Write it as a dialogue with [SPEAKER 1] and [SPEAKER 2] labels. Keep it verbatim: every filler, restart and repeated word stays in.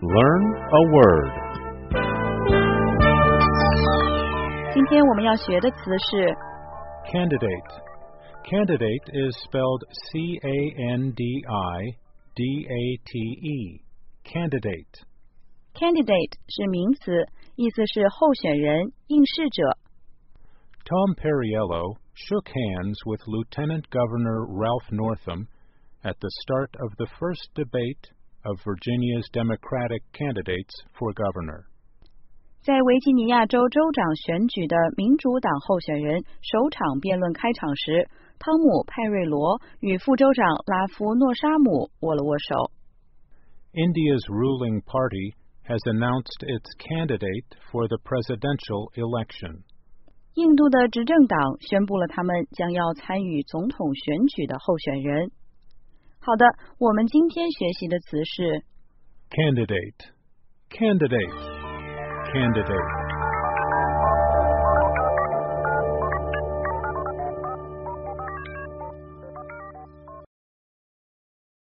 [SPEAKER 1] Learn a word.
[SPEAKER 2] 今天我们要学的词是
[SPEAKER 1] Candidate. Candidate is spelled C A N D I D A T E. Candidate.
[SPEAKER 2] Candidate 是名词，意思是候选人、应试者。
[SPEAKER 1] Tom Perriello shook hands with Lieutenant Governor Ralph Northam at the start of the first debate of Virginia's Democratic candidates for governor.
[SPEAKER 2] 在维吉尼亚州州长选举的民主党候选人首场辩论开场时，汤姆·派瑞罗与副州长拉夫·诺沙姆握了握手。
[SPEAKER 1] India's ruling party has announced its candidate for the presidential election.
[SPEAKER 2] 印度的执政党宣布了他们将要参与总统选举的候选人。好的，我们今天学习的词是
[SPEAKER 1] Candidate. Candidate. Candidate.